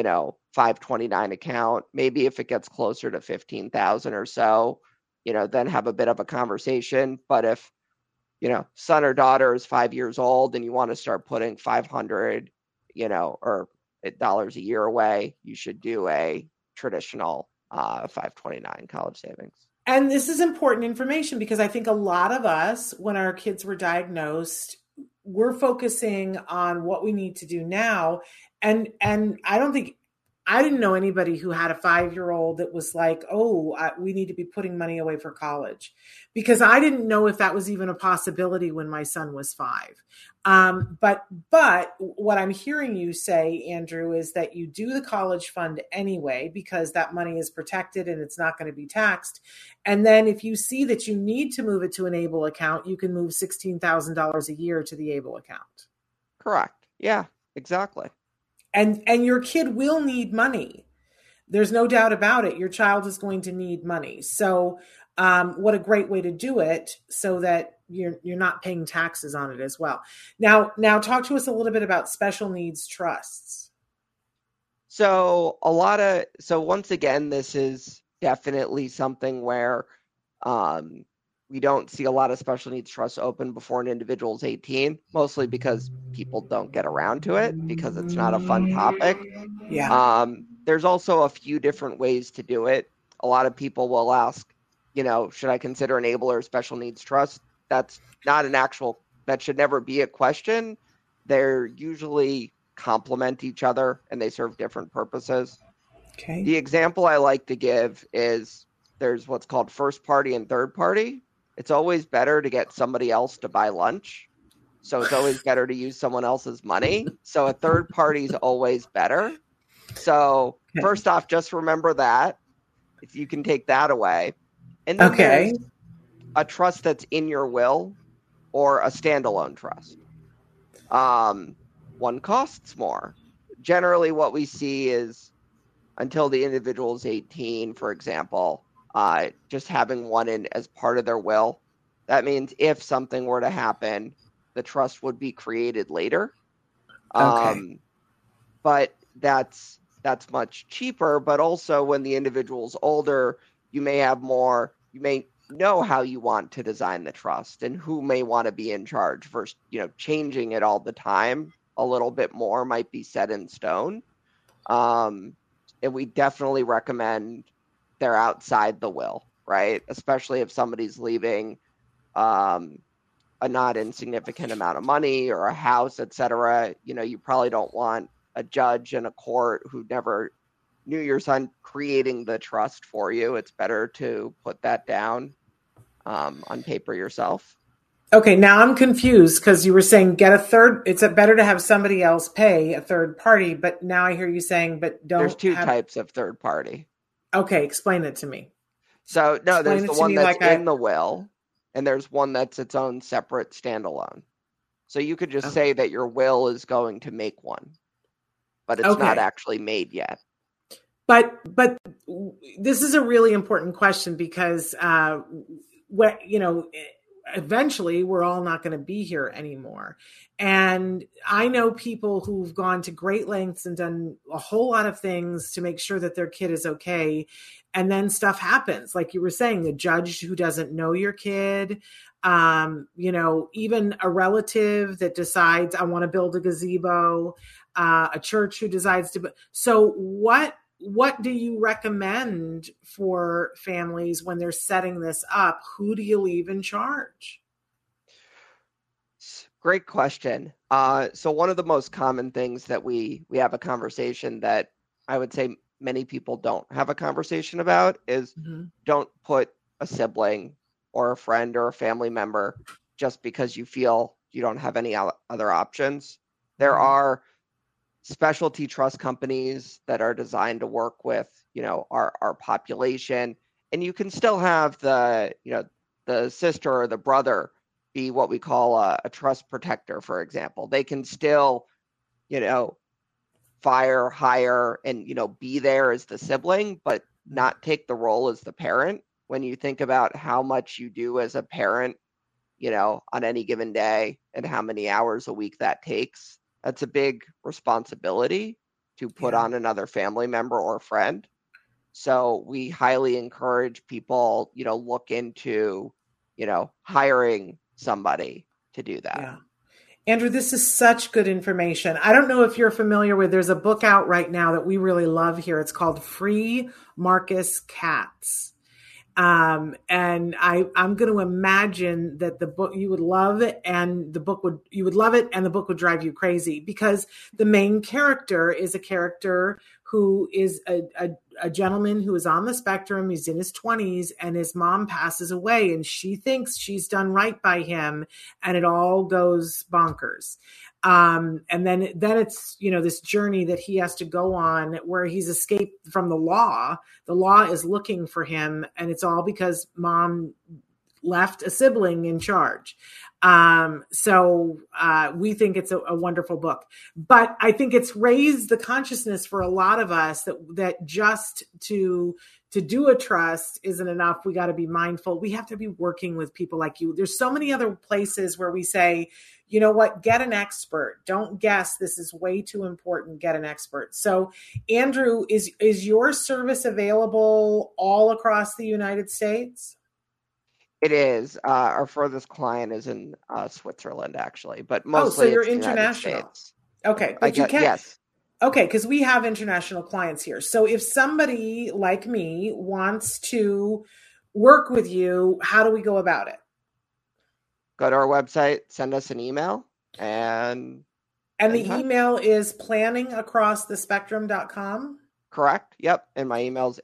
529 account. Maybe if it gets closer to 15,000 or so, then have a bit of a conversation. But if, son or daughter is 5 years old and you want to start putting 500, or dollars a year away, you should do a traditional 529 college savings. And this is important information because I think a lot of us, when our kids were diagnosed, we're focusing on what we need to do now. And I didn't know anybody who had a 5-year-old that was like, we need to be putting money away for college, because I didn't know if that was even a possibility when my son was 5. But what I'm hearing you say, Andrew, is that you do the college fund anyway, because that money is protected and it's not going to be taxed. And then if you see that you need to move it to an ABLE account, you can move $16,000 a year to the ABLE account. Correct. Yeah, exactly. And your kid will need money. There's no doubt about it. Your child is going to need money. So what a great way to do it so that you're not paying taxes on it as well. Now talk to us a little bit about special needs trusts. So once again, this is definitely something where we don't see a lot of special needs trusts open before an individual is 18, mostly because people don't get around to it because it's not a fun topic. Yeah. There's also a few different ways to do it. A lot of people will ask, should I consider an ABLE or a special needs trust? That's not that should never be a question. They're usually complement each other and they serve different purposes. Okay. The example I like to give is there's what's called first party and third party. It's always better to get somebody else to buy lunch. So it's always better to use someone else's money. So a third party is always better. So First off, just remember that if you can take that away. And then there's a trust that's in your will or a standalone trust. one costs more. Generally, what we see is until the individual is 18, for example, just having one in as part of their will. That means if something were to happen, the trust would be created later. Okay. But that's much cheaper. But also, when the individual's older, you may know how you want to design the trust and who may want to be in charge versus, changing it all the time. A little bit more might be set in stone. And we definitely recommend they're outside the will, right? Especially if somebody's leaving a not insignificant amount of money or a house, etc. You probably don't want a judge in a court who never knew your son creating the trust for you. It's better to put that down on paper yourself. Okay, now I'm confused because you were saying get a third. It's better to have somebody else pay a third party, but now I hear you saying, but don't. There's two types of third party. Okay, explain it to me. So no, there's the one that's in the will, and there's one that's its own separate standalone. So you could just say that your will is going to make one, but it's not actually made yet. But this is a really important question because eventually we're all not going to be here anymore. And I know people who've gone to great lengths and done a whole lot of things to make sure that their kid is okay. And then stuff happens. Like you were saying, the judge who doesn't know your kid, even a relative that decides I want to build a gazebo, a church who decides to. So what do you recommend for families when they're setting this up? Who do you leave in charge? Great question. So one of the most common things that we have a conversation that I would say many people don't have a conversation about is don't put a sibling or a friend or a family member just because you feel you don't have any other options. There are specialty trust companies that are designed to work with, our population, and you can still have the sister or the brother be what we call a trust protector, for example. They can still, hire, and, be there as the sibling, but not take the role as the parent. When you think about how much you do as a parent, on any given day and how many hours a week that takes, that's a big responsibility to put on another family member or friend. So we highly encourage people, look into, hiring somebody to do that. Yeah. Andrew, this is such good information. I don't know if you're familiar with, there's a book out right now that we really love here. It's called Free Marcus Katz. And I'm going to imagine that the book you would love it, and you would love it, and the book would drive you crazy because the main character is a character who is a gentleman who is on the spectrum. He's in his 20s and his mom passes away and she thinks she's done right by him and it all goes bonkers. And then it's, this journey that he has to go on where he's escaped from the law. The law is looking for him, and it's all because mom left a sibling in charge. So we think it's a wonderful book, but I think it's raised the consciousness for a lot of us that just to do a trust isn't enough. We got to be mindful. We have to be working with people like you. There's so many other places where we say, you know what, get an expert. Don't guess. This is way too important. Get an expert. So Andrew, is your service available all across the United States? It is. Our furthest client is in Switzerland, actually, but mostly so you're international. Okay, but you can. Yes. Okay, because we have international clients here. So if somebody like me wants to work with you, how do we go about it? Go to our website, send us an email, and the email is planningacrossthespectrum.com. Correct. Yep. And my email is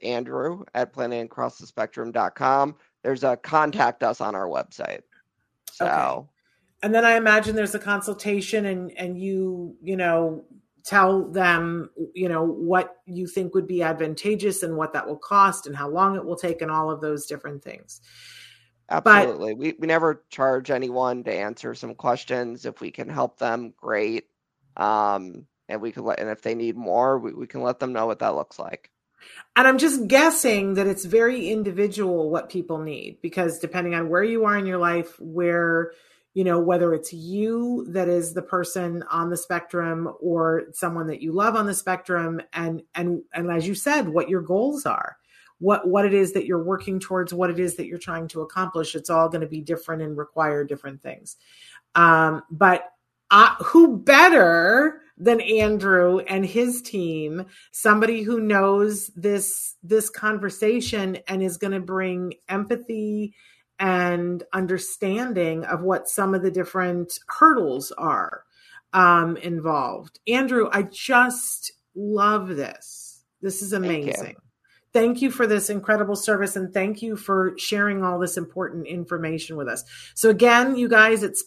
andrew@planningacrossthespectrum.com. There's a contact us on our website. So, okay. And then I imagine there's a consultation and you tell them, what you think would be advantageous and what that will cost and how long it will take and all of those different things. Absolutely. We never charge anyone to answer some questions. If we can help them, great. And we can and if they need more, we can let them know what that looks like. And I'm just guessing that it's very individual what people need, because depending on where you are in your life, where, whether it's you that is the person on the spectrum or someone that you love on the spectrum, and as you said, what your goals are, what it is that you're working towards, what it is that you're trying to accomplish, it's all going to be different and require different things. But who better than Andrew and his team, somebody who knows this conversation and is going to bring empathy and understanding of what some of the different hurdles are involved. Andrew, I just love this. This is amazing. Thank you for this incredible service, and thank you for sharing all this important information with us. So again, you guys, it's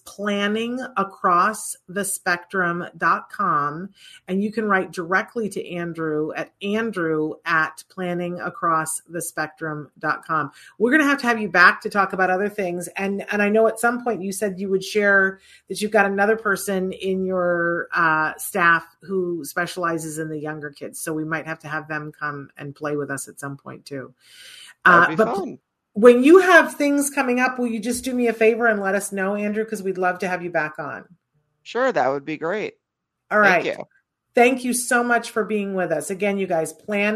planningacrossthespectrum.com, and you can write directly to Andrew at andrew@planningacrossthespectrum.com. We're going to have you back to talk about other things. And I know at some point you said you would share that you've got another person in your staff who specializes in the younger kids. So we might have to have them come and play with us at some point too. That'd be fun. When you have things coming up, will you just do me a favor and let us know, Andrew? Because we'd love to have you back on. Sure, that would be great. All right. Thank you so much for being with us. Again, you guys,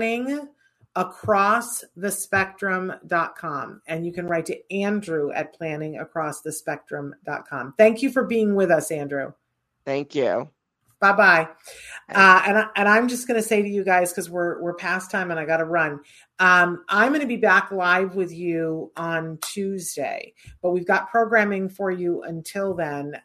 planningacrossthespectrum.com. And you can write to Andrew at planningacrossthespectrum.com. Thank you for being with us, Andrew. Thank you. Bye-bye. And I'm just going to say to you guys, because we're past time and I got to run. I'm going to be back live with you on Tuesday, but we've got programming for you until then.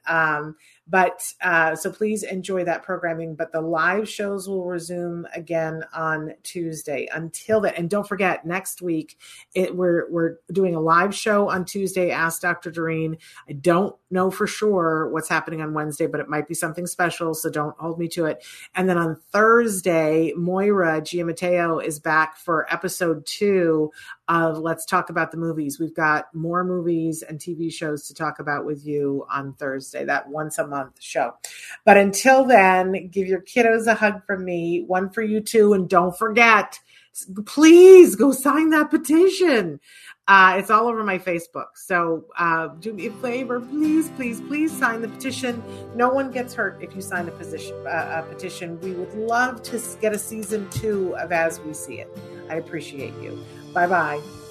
So please enjoy that programming, but the live shows will resume again on Tuesday. Until then, and don't forget, next week, we're doing a live show on Tuesday, Ask Dr. Doreen. I don't know for sure what's happening on Wednesday, but it might be something special, so don't hold me to it. And then on Thursday, Moira Giammatteo is back for episode 2 of Let's Talk About the Movies. We've got more movies and TV shows to talk about with you on Thursday, that once a month show. But until then, give your kiddos a hug from me, one for you too. And don't forget, please go sign that petition. It's all over my Facebook. So do me a favor, please, please, please sign the petition. No one gets hurt if you sign a petition. We would love to get a season 2 of As We See It. I appreciate you. Bye-bye.